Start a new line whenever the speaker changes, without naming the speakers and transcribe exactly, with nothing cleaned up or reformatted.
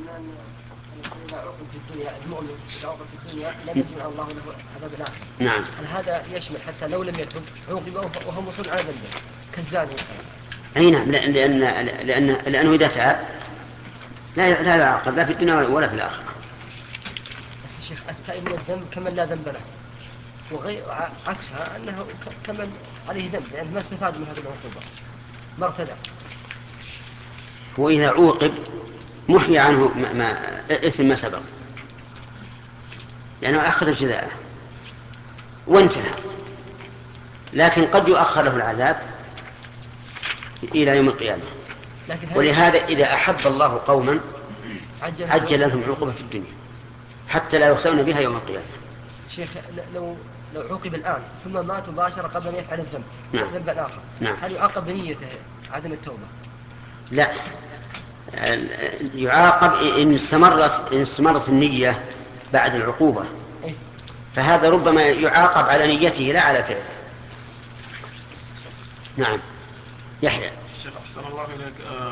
أن إذا عوقب في الدنيا المؤمن إذا عوقب في الدنيا لم يجمع الله له عذاب الآخرة.
نعم.
هل هذا يشمل حتى لو لم يتب عوقب وهو مصر على ذنبه كالزاني؟
أي نعم، لأن لأن لأن لأنه إذا تاب لا لا يعاقب لا في الدنيا ولا في الآخرة.
يا شيخ التائب من الذنب كمن لا ذنب له، وغير عكسها أنه كمن عليه ذنب لأنه ما استفاد من هذه العقوبة ما ارتدى.
هو إذا عوقب محي عنه ما, ما إثم ما سبق، لأنه أخذ جزاءه وانتهى، لكن قد يؤخر له العذاب إلى يوم القيامة. ولهذا إذا أحب الله قوما عجل لهم عقوبة في الدنيا حتى لا يخسرون بها يوم القيامة.
شيخ لو لو عوقب الآن ثم مات مباشرة قبل أن يفعل الذنب
نعم.
ذنبا آخر،
نعم.
هل يعاقب بنيته عدم التوبة؟
لا، يعاقب إن استمرت إن استمرت النية بعد العقوبة، فهذا ربما يعاقب على نيته لا على فعله. نعم. يحيى.
الشيخ أحسن الله إليك.